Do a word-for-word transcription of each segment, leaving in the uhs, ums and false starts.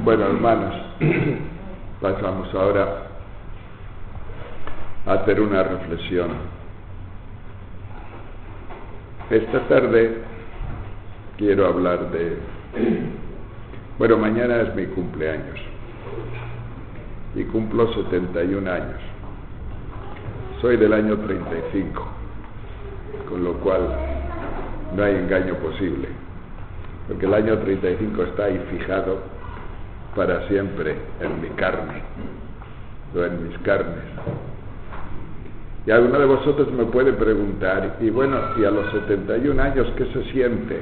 Bueno, hermanos, pasamos ahora a hacer una reflexión. Esta tarde quiero hablar de... Bueno, mañana es mi cumpleaños y cumplo setenta y un años. Soy del año treinta y cinco, con lo cual no hay engaño posible, porque el año treinta y cinco está ahí fijado para siempre en mi carne, o en mis carnes. Y alguno de vosotros me puede preguntar, y bueno, ¿y a los setenta y un años qué se siente?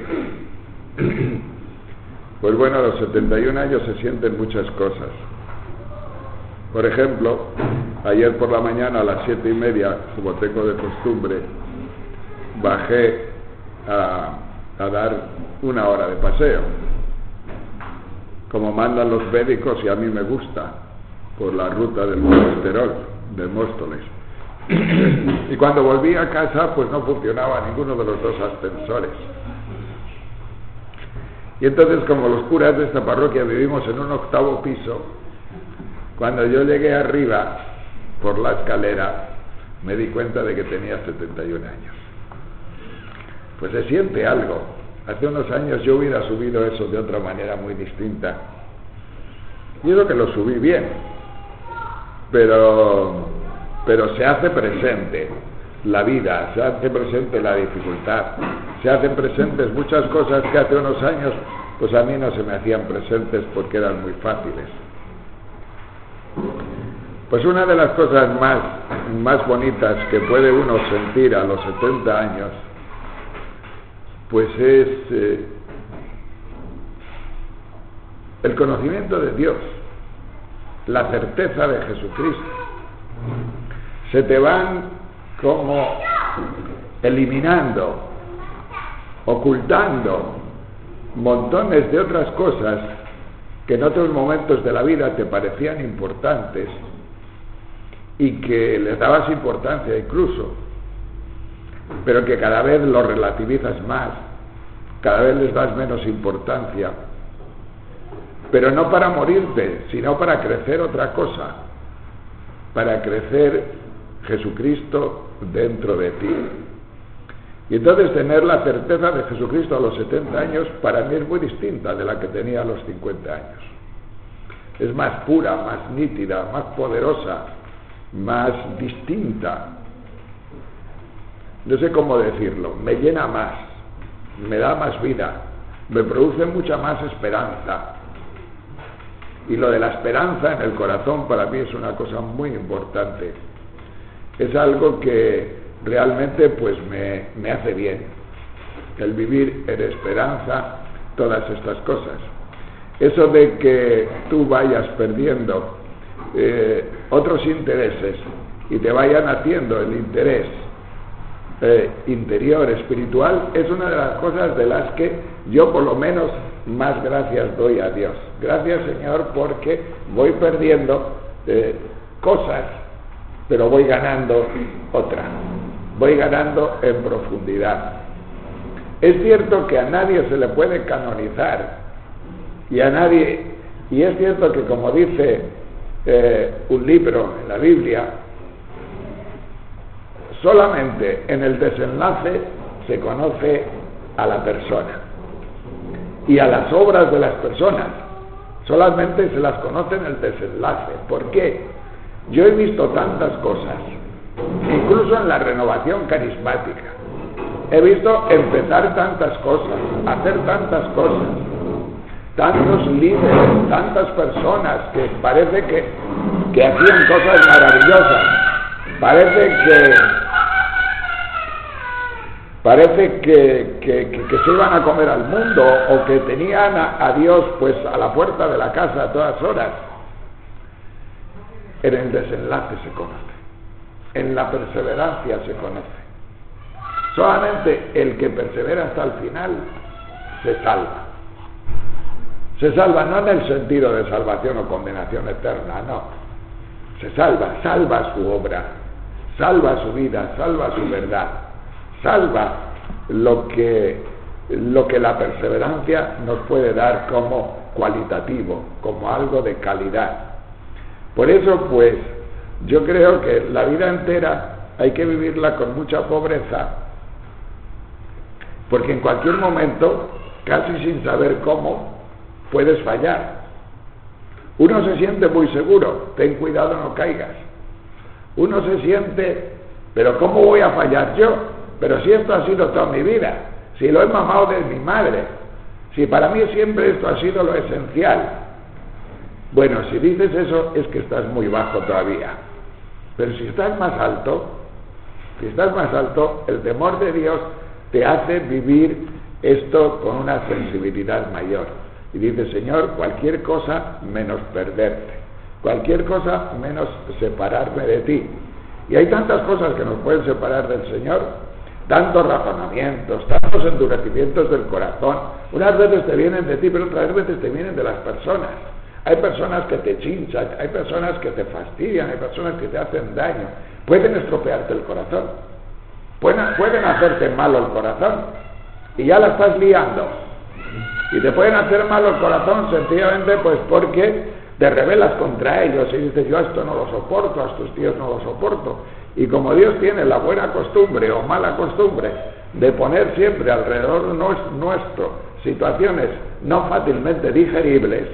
Pues bueno, a los setenta y un años se sienten muchas cosas. Por ejemplo, ayer por la mañana a las siete y media, como tengo de costumbre, bajé a, a dar una hora de paseo, como mandan los médicos, y a mí me gusta, por la ruta del colesterol, de Móstoles. Y cuando volví a casa, pues no funcionaba ninguno de los dos ascensores. Y entonces, como los curas de esta parroquia vivimos en un octavo piso, cuando yo llegué arriba, por la escalera, me di cuenta de que tenía setenta y un años. Pues se siente algo. Hace unos años yo hubiera subido eso de otra manera muy distinta. Y eso que lo subí bien, pero, pero se hace presente la vida, se hace presente la dificultad, se hacen presentes muchas cosas que hace unos años pues a mí no se me hacían presentes porque eran muy fáciles. Pues una de las cosas más, más bonitas que puede uno sentir a los setenta años, pues es eh, el conocimiento de Dios, la certeza de Jesucristo. Se te van como eliminando, ocultando montones de otras cosas que en otros momentos de la vida te parecían importantes y que les dabas importancia incluso, pero que cada vez lo relativizas más, cada vez les das menos importancia, pero no para morirte, sino para crecer otra cosa, para crecer Jesucristo dentro de ti. Y entonces tener la certeza de Jesucristo a los setenta años para mí es muy distinta de la que tenía a los cincuenta años. Es más pura, más nítida, más poderosa, más distinta. No sé cómo decirlo, me llena más, me da más vida, me produce mucha más esperanza. Y lo de la esperanza en el corazón para mí es una cosa muy importante. Es algo que realmente pues me, me hace bien, el vivir en esperanza, todas estas cosas. Eso de que tú vayas perdiendo eh, otros intereses y te vayan haciendo el interés eh, interior, espiritual, es una de las cosas de las que yo por lo menos más gracias doy a Dios. Gracias, Señor, porque voy perdiendo eh, cosas, pero voy ganando otra, voy ganando en profundidad. Es cierto que a nadie se le puede canonizar, y a nadie, y es cierto que, como dice eh, un libro en la Biblia, solamente en el desenlace se conoce a la persona y a las obras de las personas, solamente se las conoce en el desenlace. ¿Por qué? Yo he visto tantas cosas, incluso en la renovación carismática, he visto empezar tantas cosas, hacer tantas cosas, tantos líderes, tantas personas que parece que, que hacían cosas maravillosas, parece que parece que, que, que, que se iban a comer al mundo, o que tenían a, a Dios pues a la puerta de la casa a todas horas. En el desenlace se conoce, en la perseverancia se conoce. Solamente el que persevera hasta el final se salva. Se salva no en el sentido de salvación o condenación eterna, no. Se salva, salva su obra, salva su vida, salva su verdad, salva lo que lo que la perseverancia nos puede dar como cualitativo, como algo de calidad. Por eso, pues, yo creo que la vida entera hay que vivirla con mucha pobreza, porque en cualquier momento, casi sin saber cómo, puedes fallar. Uno se siente muy seguro, ten cuidado, no caigas. Uno se siente, pero ¿cómo voy a fallar yo? Pero si esto ha sido toda mi vida, si lo he mamado de mi madre, si para mí siempre esto ha sido lo esencial. Bueno, si dices eso es que estás muy bajo todavía. Pero si estás más alto, si estás más alto, el temor de Dios te hace vivir esto con una sensibilidad mayor. Y dice, Señor, cualquier cosa menos perderte, cualquier cosa menos separarme de ti. Y hay tantas cosas que nos pueden separar del Señor, tantos razonamientos, tantos endurecimientos del corazón. Unas veces te vienen de ti, pero otras veces te vienen de las personas. Hay personas que te chinchan, hay personas que te fastidian, hay personas que te hacen daño. Pueden estropearte el corazón, pueden, pueden hacerte malo el corazón, y ya la estás liando. Y te pueden hacer malo el corazón sencillamente pues porque te rebelas contra ellos y dices, yo esto no lo soporto, a estos tíos no lo soporto. Y como Dios tiene la buena costumbre o mala costumbre de poner siempre alrededor nuestro situaciones no fácilmente digeribles,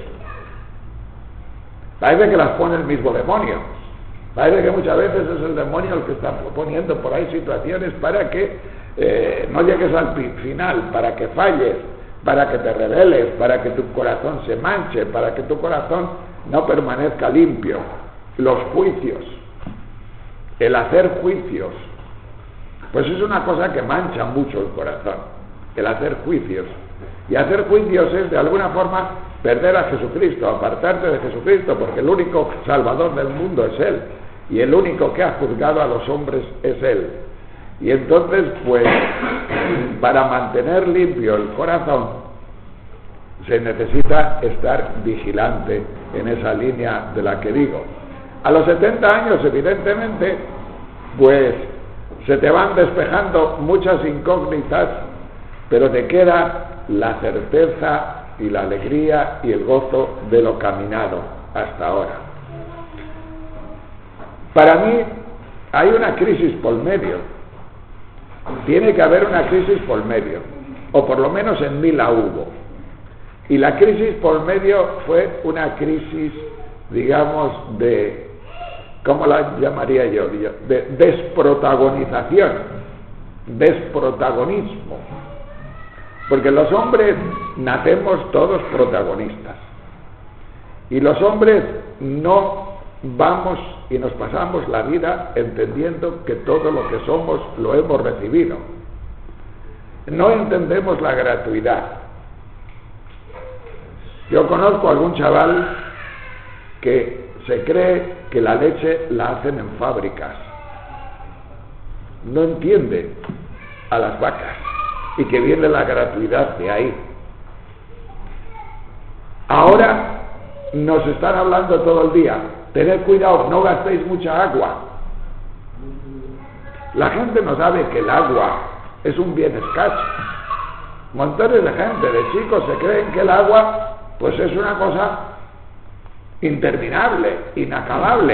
parece que las pone el mismo demonio. Parece que muchas veces es el demonio el que está poniendo por ahí situaciones para que eh, no llegues al final, para que falles, para que te rebeles, para que tu corazón se manche, para que tu corazón no permanezca limpio. Los juicios, el hacer juicios, pues es una cosa que mancha mucho el corazón, el hacer juicios. Y hacer juicios es de alguna forma perder a Jesucristo, apartarte de Jesucristo, porque el único Salvador del mundo es Él, y el único que ha juzgado a los hombres es Él. Y entonces, pues, para mantener limpio el corazón, se necesita estar vigilante en esa línea de la que digo. A los setenta años, evidentemente, pues, se te van despejando muchas incógnitas, pero te queda la certeza y la alegría y el gozo de lo caminado hasta ahora. Para mí, hay una crisis por medio. Tiene que haber una crisis por medio, o por lo menos en mí la hubo. Y la crisis por medio fue una crisis, digamos, de, ¿cómo la llamaría yo? De desprotagonización, desprotagonismo. Porque los hombres nacemos todos protagonistas. Y los hombres no vamos y nos pasamos la vida entendiendo que todo lo que somos lo hemos recibido. No entendemos la gratuidad. Yo conozco a algún chaval que se cree que la leche la hacen en fábricas. No entiende a las vacas y que viene la gratuidad de ahí. Ahora nos están hablando todo el día, tened cuidado, no gastéis mucha agua. La gente no sabe que el agua es un bien escaso. Montones de gente, de chicos, se creen que el agua pues es una cosa interminable, inacabable.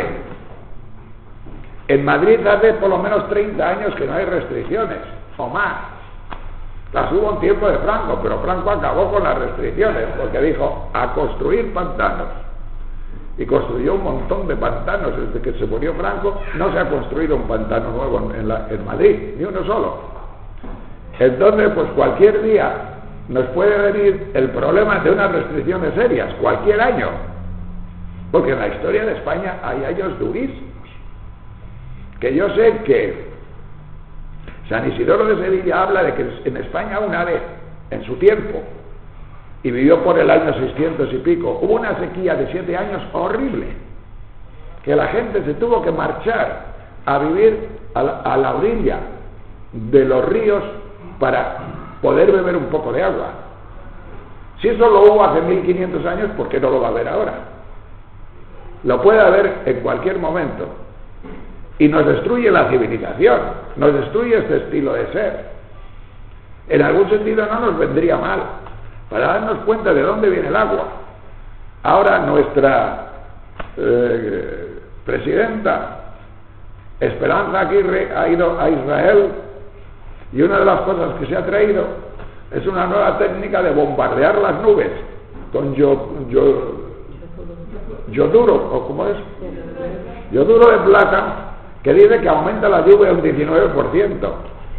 En Madrid hace por lo menos treinta años que no hay restricciones, o más. Las hubo en tiempo de Franco, pero Franco acabó con las restricciones, porque dijo, a construir pantanos. Y construyó un montón de pantanos. Desde que se murió Franco, no se ha construido un pantano nuevo en, la, en Madrid, ni uno solo. Entonces, pues cualquier día nos puede venir el problema de unas restricciones serias, cualquier año. Porque en la historia de España hay años durísimos. Que yo sé que San Isidoro de Sevilla habla de que en España una vez, en su tiempo, y vivió por el año seiscientos y pico, hubo una sequía de siete años horrible, que la gente se tuvo que marchar a vivir a la, a la orilla de los ríos para poder beber un poco de agua. Si eso lo hubo hace mil quinientos años, ¿por qué no lo va a haber ahora? Lo puede haber en cualquier momento. Y nos destruye la civilización, nos destruye este estilo de ser. En algún sentido no nos vendría mal, para darnos cuenta de dónde viene el agua. Ahora nuestra eh, presidenta Esperanza Aguirre ha ido a Israel y una de las cosas que se ha traído es una nueva técnica de bombardear las nubes con yo, yo, yoduro, ¿o cómo es? Yoduro de plata, que dice que aumenta la lluvia un diecinueve por ciento.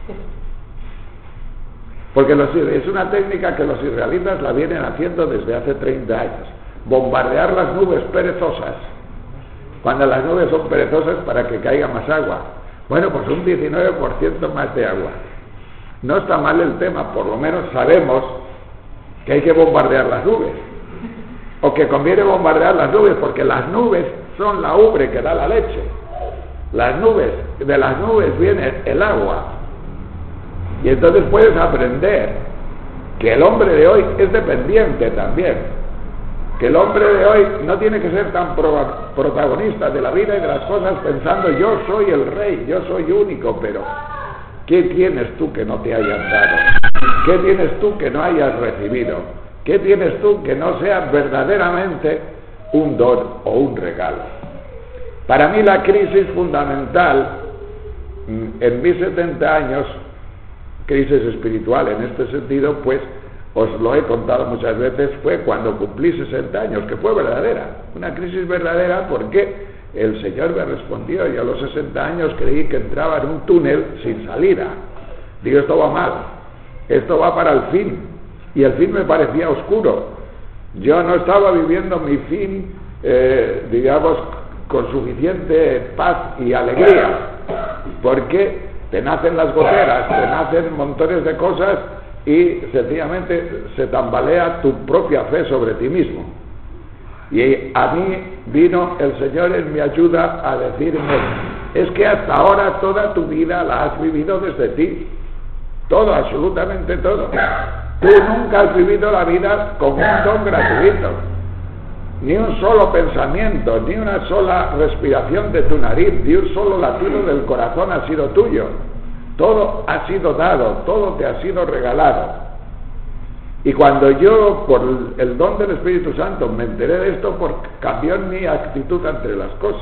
Porque los, es una técnica que los israelitas la vienen haciendo desde hace treinta años. Bombardear las nubes perezosas, cuando las nubes son perezosas, para que caiga más agua. Bueno, pues un diecinueve por ciento más de agua. No está mal el tema, por lo menos sabemos que hay que bombardear las nubes, o que conviene bombardear las nubes, porque las nubes son la ubre que da la leche. Las nubes, de las nubes viene el agua. Y entonces puedes aprender que el hombre de hoy es dependiente también, que el hombre de hoy no tiene que ser tan pro protagonista de la vida y de las cosas pensando yo soy el rey, yo soy único, pero ¿qué tienes tú que no te hayan dado? ¿Qué tienes tú que no hayas recibido? ¿Qué tienes tú que no sea verdaderamente un don o un regalo? Para mí la crisis fundamental en mis setenta años, crisis espiritual en este sentido, pues os lo he contado muchas veces, fue cuando cumplí sesenta años, que fue verdadera, una crisis verdadera, porque el Señor me respondió. Yo a los sesenta años creí que entraba en un túnel sin salida. Digo, esto va mal, esto va para el fin, y el fin me parecía oscuro. Yo no estaba viviendo mi fin, eh, digamos, con suficiente paz y alegría, porque te nacen las goteras, te nacen montones de cosas y sencillamente se tambalea tu propia fe sobre ti mismo. Y a mí vino el Señor en mi ayuda a decirme, es que hasta ahora toda tu vida la has vivido desde ti, todo, absolutamente todo. Tú nunca has vivido la vida como un don gratuito, ni un solo pensamiento, ni una sola respiración de tu nariz, ni un solo latido del corazón ha sido tuyo. Todo ha sido dado, todo te ha sido regalado. Y cuando yo, por el don del Espíritu Santo, me enteré de esto, por, cambió mi actitud ante las cosas.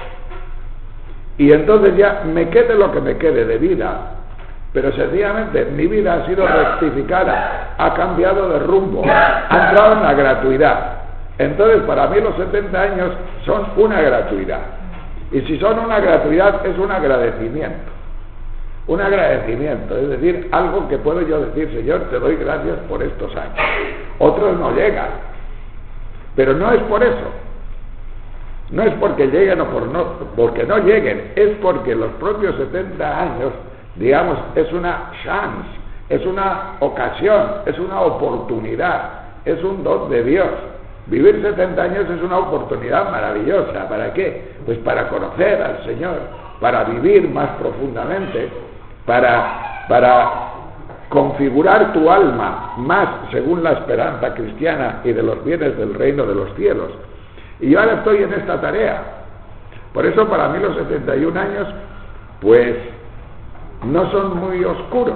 Y entonces ya me quede lo que me quede de vida, pero sencillamente mi vida ha sido rectificada, ha cambiado de rumbo, ha entrado en la gratuidad. Entonces para mí los setenta años son una gratuidad, y si son una gratuidad es un agradecimiento, un agradecimiento, es decir, algo que puedo yo decir, Señor, te doy gracias por estos años. Otros no llegan, pero no es por eso, no es porque lleguen o por no, porque no lleguen, es porque los propios setenta años, digamos, es una chance, es una ocasión, es una oportunidad, es un don de Dios. Vivir setenta años es una oportunidad maravillosa. ¿Para qué? Pues para conocer al Señor, para vivir más profundamente, para, para configurar tu alma más según la esperanza cristiana y de los bienes del reino de los cielos. Y yo ahora estoy en esta tarea. Por eso para mí los setenta y un años, pues, no son muy oscuros.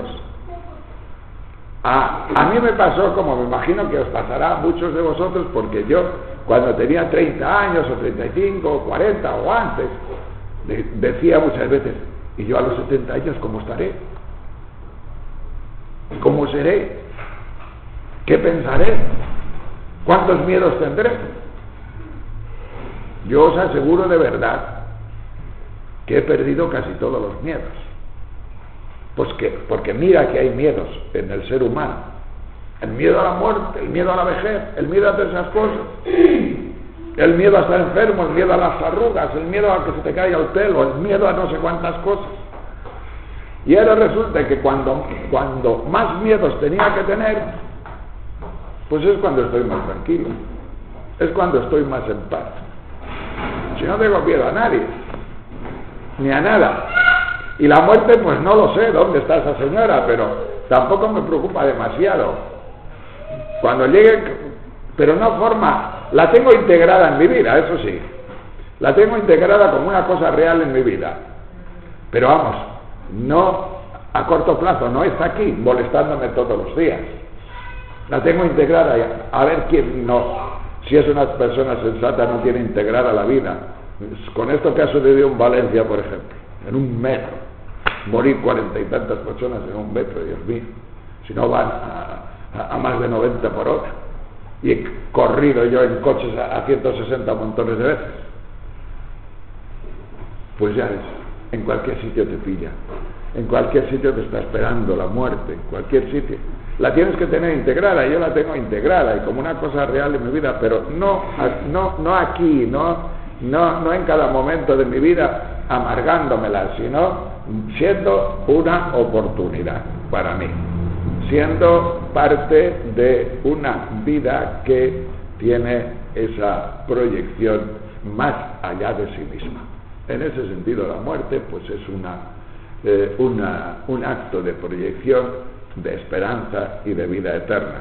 A, a mí me pasó, como me imagino que os pasará a muchos de vosotros, porque yo cuando tenía treinta años o treinta y cinco o cuarenta o antes, de, decía muchas veces, ¿y yo a los setenta años cómo estaré? ¿Cómo seré? ¿Qué pensaré? ¿Cuántos miedos tendré? Yo os aseguro de verdad que he perdido casi todos los miedos. Pues que, porque mira que hay miedos en el ser humano, el miedo a la muerte, el miedo a la vejez, el miedo a hacer esas cosas, el miedo a estar enfermo, el miedo a las arrugas, el miedo a que se te caiga el pelo, el miedo a no sé cuántas cosas. Y ahora resulta que cuando, cuando más miedos tenía que tener, pues es cuando estoy más tranquilo, es cuando estoy más en paz. Si no tengo miedo a nadie, ni a nada. Y la muerte, pues no lo sé dónde está esa señora, pero tampoco me preocupa demasiado. Cuando llegue, pero no forma, la tengo integrada en mi vida, eso sí, la tengo integrada como una cosa real en mi vida. Pero vamos, no a corto plazo, no está aquí molestándome todos los días. La tengo integrada ya. A ver quién no, si es una persona sensata, no tiene integrada la vida. Con esto que ha sucedido en Valencia, por ejemplo, en un metro, morir cuarenta y tantas personas en un metro, Dios mío, si no van a, a, a más de noventa por hora. Y he corrido yo en coches a, a ciento sesenta montones de veces. Pues ya ves, en cualquier sitio te pilla, en cualquier sitio te está esperando la muerte, en cualquier sitio. La tienes que tener integrada, yo la tengo integrada y como una cosa real en mi vida, pero no, no, no aquí, no, no, no en cada momento de mi vida amargándomela, sino siendo una oportunidad para mí, siendo parte de una vida que tiene esa proyección más allá de sí misma. En ese sentido, la muerte pues es una, eh, una, un acto de proyección, de esperanza y de vida eterna.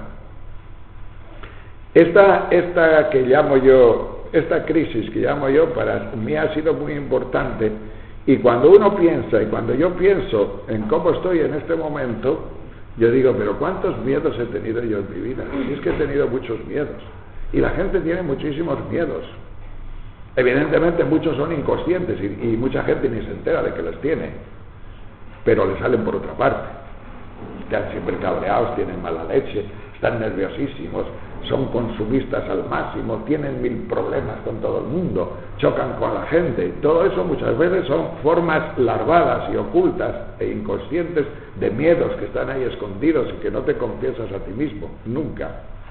Esta, esta que llamo yo, esta crisis que llamo yo, para mí ha sido muy importante, y cuando uno piensa, y cuando yo pienso en cómo estoy en este momento, yo digo, pero ¿cuántos miedos he tenido yo en mi vida? Y es que he tenido muchos miedos, y la gente tiene muchísimos miedos. Evidentemente muchos son inconscientes, y, y mucha gente ni se entera de que los tiene, pero le salen por otra parte. Están siempre cabreados, tienen mala leche, están nerviosísimos, son consumistas al máximo, tienen mil problemas con todo el mundo, chocan con la gente. Todo eso muchas veces son formas larvadas y ocultas e inconscientes de miedos que están ahí escondidos y que no te confiesas a ti mismo, nunca.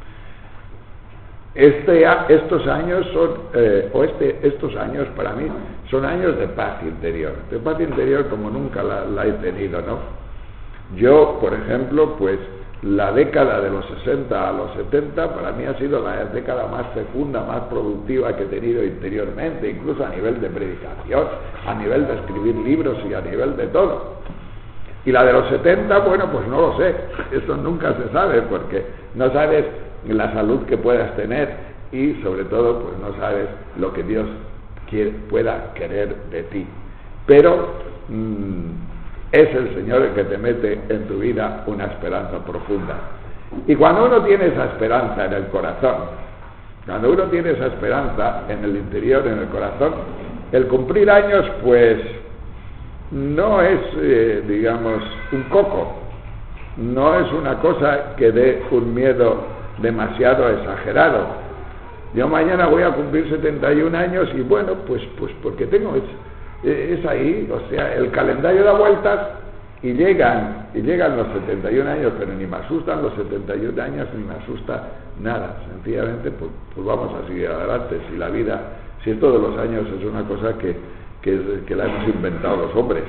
Este, estos años son, eh, o este, estos años para mí son años de paz interior, de paz interior como nunca la, la he tenido, ¿no? Yo, por ejemplo, pues la década de los sesenta a los setenta para mí ha sido la década más fecunda, más productiva que he tenido interiormente, incluso a nivel de predicación, a nivel de escribir libros y a nivel de todo. Y la de los setenta, bueno, pues no lo sé, eso nunca se sabe, porque no sabes la salud que puedas tener y sobre todo pues no sabes lo que Dios quiere, pueda querer de ti. Pero mmm, es el Señor el que te mete en tu vida una esperanza profunda. Y cuando uno tiene esa esperanza en el corazón, cuando uno tiene esa esperanza en el interior, en el corazón, el cumplir años pues no es, eh, digamos, un coco, no es una cosa que dé un miedo demasiado exagerado. Yo mañana voy a cumplir setenta y un años y bueno, pues, pues porque tengo... Es, es ahí, o sea, el calendario da vueltas y llegan, y llegan los setenta y un años, pero ni me asustan los setenta y un años, ni me asusta nada, sencillamente pues, pues vamos a seguir adelante. Si la vida, si esto de los años es una cosa que, que, que la hemos inventado los hombres,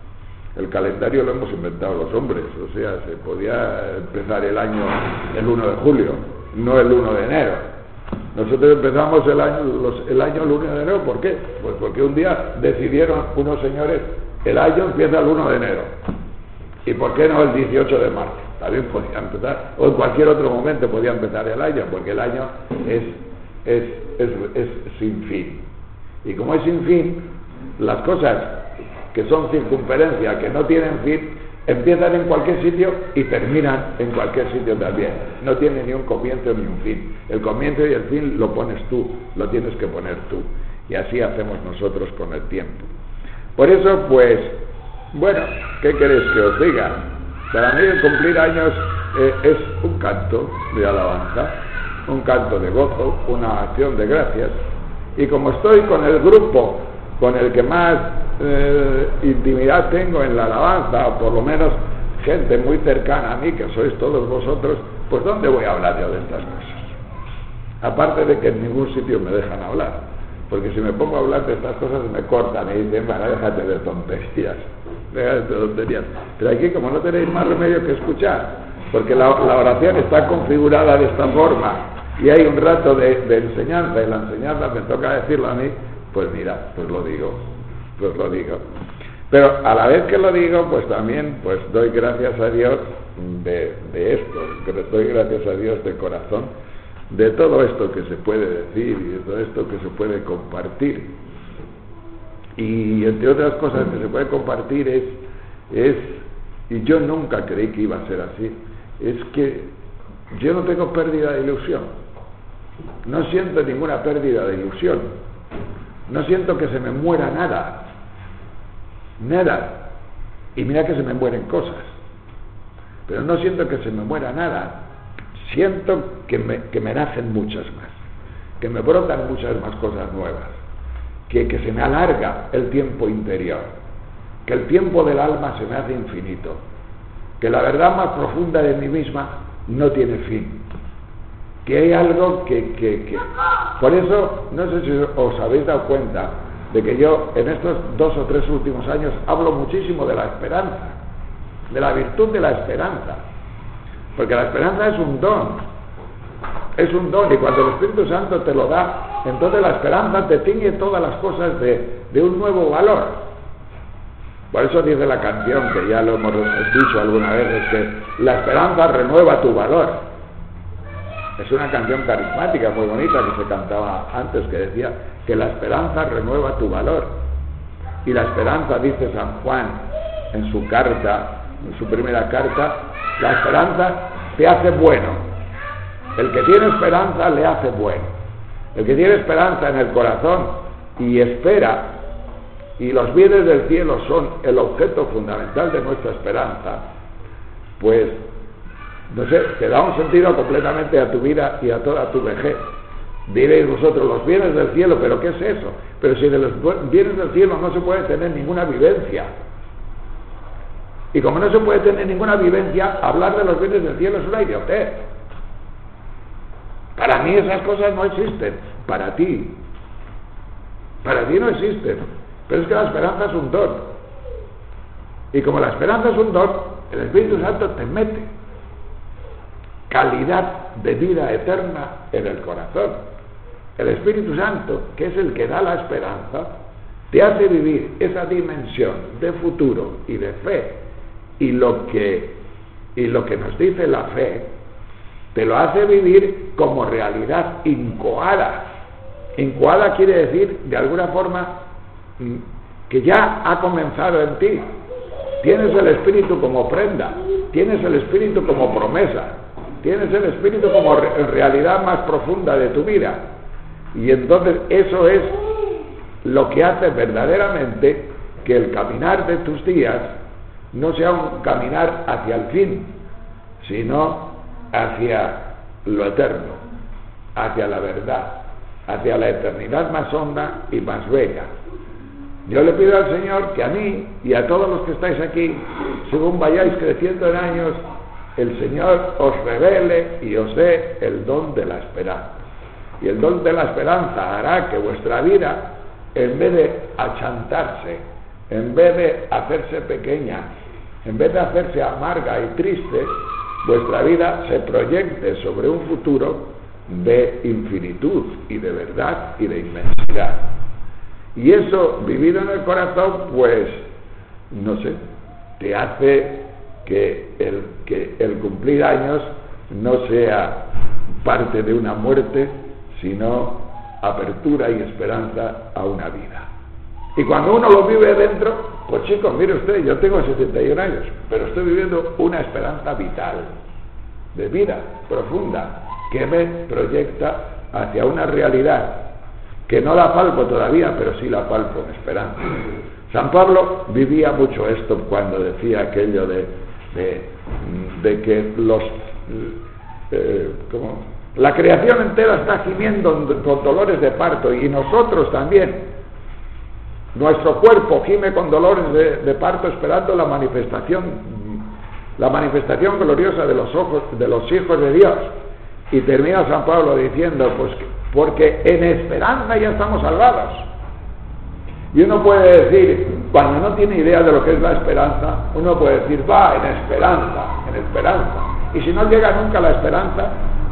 el calendario lo hemos inventado los hombres, o sea, se podía empezar el año el uno de julio, no el uno de enero. Nosotros empezamos el año, los, el año el uno de enero, ¿por qué? Pues porque un día decidieron unos señores, el año empieza el uno de enero. ¿Y por qué no el dieciocho de marzo? También podía empezar, o en cualquier otro momento podía empezar el año, porque el año es, es, es, es sin fin. Y como es sin fin, las cosas que son circunferencia, que no tienen fin, empiezan en cualquier sitio y terminan en cualquier sitio también. No tiene ni un comienzo ni un fin. El comienzo y el fin lo pones tú, lo tienes que poner tú. Y así hacemos nosotros con el tiempo. Por eso, pues, bueno, ¿qué queréis que os diga? Para mí el cumplir años eh, es un canto de alabanza, un canto de gozo, una acción de gracias. Y como estoy con el grupo con el que más eh, intimidad tengo en la alabanza, o por lo menos gente muy cercana a mí, que sois todos vosotros, pues ¿dónde voy a hablar yo de estas cosas? Aparte de que en ningún sitio me dejan hablar, porque si me pongo a hablar de estas cosas me cortan y dicen, bueno, déjate de tonterías, déjate de tonterías. Pero aquí, como no tenéis más remedio que escuchar, porque la, la oración está configurada de esta forma, y hay un rato de, de enseñanza, y la enseñanza me toca decirlo a mí, pues mira, pues lo digo, pues lo digo. Pero a la vez que lo digo, pues también pues doy gracias a Dios de, de esto, doy gracias a Dios de corazón, de todo esto que se puede decir y de todo esto que se puede compartir. Y entre otras cosas que se puede compartir es, es y yo nunca creí que iba a ser así, es que yo no tengo pérdida de ilusión, no siento ninguna pérdida de ilusión, no siento que se me muera nada, nada, y mira que se me mueren cosas, pero no siento que se me muera nada, siento que me, que me nacen muchas más, que me brotan muchas más cosas nuevas, que, que se me alarga el tiempo interior, que el tiempo del alma se me hace infinito, que la verdad más profunda de mí misma no tiene fin, que hay algo que, que, que... Por eso, no sé si os habéis dado cuenta de que yo en estos dos o tres últimos años hablo muchísimo de la esperanza, de la virtud de la esperanza, porque la esperanza es un don, es un don, y cuando el Espíritu Santo te lo da, entonces la esperanza te tiñe todas las cosas de, de un nuevo valor. Por eso dice la canción, que ya lo hemos dicho alguna vez, es que la esperanza renueva tu valor. Es una canción carismática muy bonita que se cantaba antes, que decía que la esperanza renueva tu valor. Y la esperanza, dice San Juan en su carta, en su primera carta, la esperanza te hace bueno. El que tiene esperanza le hace bueno. El que tiene esperanza en el corazón y espera, y los bienes del cielo son el objeto fundamental de nuestra esperanza, pues, no sé, te da un sentido completamente a tu vida y a toda tu vejez. Diréis vosotros, los bienes del cielo, ¿pero qué es eso? Pero si de los bienes del cielo no se puede tener ninguna vivencia. Y como no se puede tener ninguna vivencia, hablar de los bienes del cielo es una idiotez. Para mí esas cosas no existen. Para ti. Para ti no existen. Pero es que la esperanza es un don. Y como la esperanza es un don, el Espíritu Santo te mete calidad de vida eterna en el corazón. El Espíritu Santo, que es el que da la esperanza, te hace vivir esa dimensión de futuro y de fe. Y lo que, y lo que nos dice la fe, te lo hace vivir como realidad incoada. Incoada quiere decir, de alguna forma, que ya ha comenzado en ti. Tienes el Espíritu como prenda, tienes el Espíritu como promesa, tienes el Espíritu como re realidad más profunda de tu vida, y entonces eso es lo que hace verdaderamente que el caminar de tus días no sea un caminar hacia el fin, sino hacia lo eterno, hacia la verdad, hacia la eternidad más honda y más bella. Yo le pido al Señor que a mí y a todos los que estáis aquí, según vayáis creciendo en años, el Señor os revele y os dé el don de la esperanza. Y el don de la esperanza hará que vuestra vida, en vez de achantarse, en vez de hacerse pequeña, en vez de hacerse amarga y triste, vuestra vida se proyecte sobre un futuro de infinitud y de verdad y de inmensidad. Y eso, vivido en el corazón, pues, no sé, te hace que el, que el cumplir años no sea parte de una muerte, sino apertura y esperanza a una vida. Y cuando uno lo vive dentro, pues chicos, mire usted, yo tengo setenta y un años, pero estoy viviendo una esperanza vital, de vida profunda, que me proyecta hacia una realidad que no la palpo todavía, pero sí la palpo en esperanza. San Pablo vivía mucho esto cuando decía aquello de, de, de que los eh, como, la creación entera está gimiendo con dolores de parto, y nosotros también. Nuestro cuerpo gime con dolores de, de parto esperando la manifestación, la manifestación gloriosa de los ojos, de los hijos de Dios. Y termina San Pablo diciendo, pues, porque en esperanza ya estamos salvados. Y uno puede decir, cuando no tiene idea de lo que es la esperanza, uno puede decir, va, en esperanza, en esperanza. Y si no llega nunca la esperanza,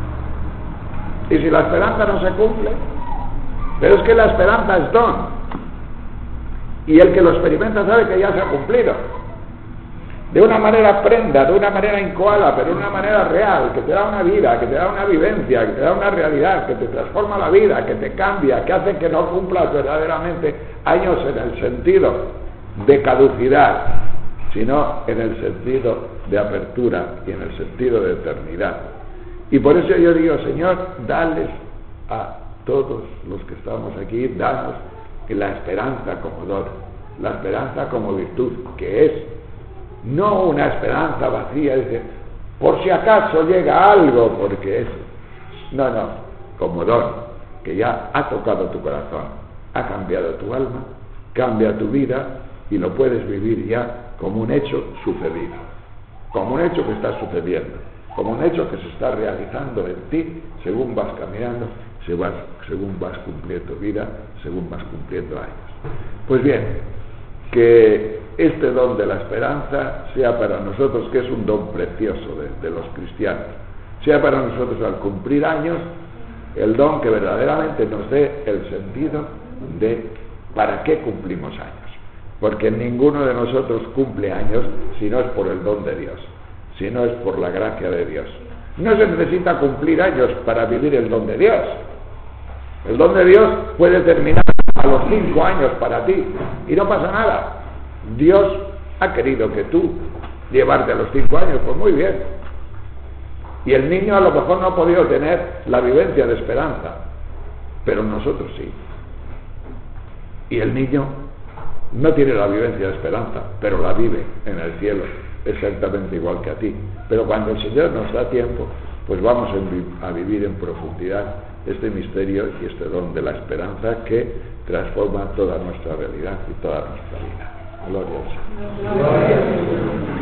y si la esperanza no se cumple, pero es que la esperanza es don, y el que lo experimenta sabe que ya se ha cumplido, de una manera prenda, de una manera incoada, pero de una manera real, que te da una vida, que te da una vivencia, que te da una realidad, que te transforma la vida, que te cambia, que hace que no cumplas verdaderamente años en el sentido de caducidad, sino en el sentido de apertura y en el sentido de eternidad. Y por eso yo digo, Señor, dales a todos los que estamos aquí, danos la esperanza como don, la esperanza como virtud, que es no una esperanza vacía, dice, por si acaso llega algo, porque es, no, no, como don, que ya ha tocado tu corazón, ha cambiado tu alma, cambia tu vida y lo puedes vivir ya como un hecho sucedido, como un hecho que está sucediendo, como un hecho que se está realizando en ti según vas caminando, según vas cumpliendo vida, según vas cumpliendo años. Pues bien, que este don de la esperanza sea para nosotros, que es un don precioso de, de los cristianos, sea para nosotros al cumplir años el don que verdaderamente nos dé el sentido de para qué cumplimos años, porque ninguno de nosotros cumple años si no es por el don de Dios, si no es por la gracia de Dios. No se necesita cumplir años para vivir el don de Dios. El don de Dios puede terminar a los cinco años para ti y no pasa nada. Dios ha querido que tú llevarte a los cinco años, pues muy bien. Y el niño a lo mejor no ha podido tener la vivencia de esperanza, pero nosotros sí. Y el niño no tiene la vivencia de esperanza, pero la vive en el cielo, exactamente igual que a ti. Pero cuando el Señor nos da tiempo, pues vamos a vivir en profundidad este misterio y este don de la esperanza que transforma toda nuestra realidad y toda nuestra vida. Gloria al Señor.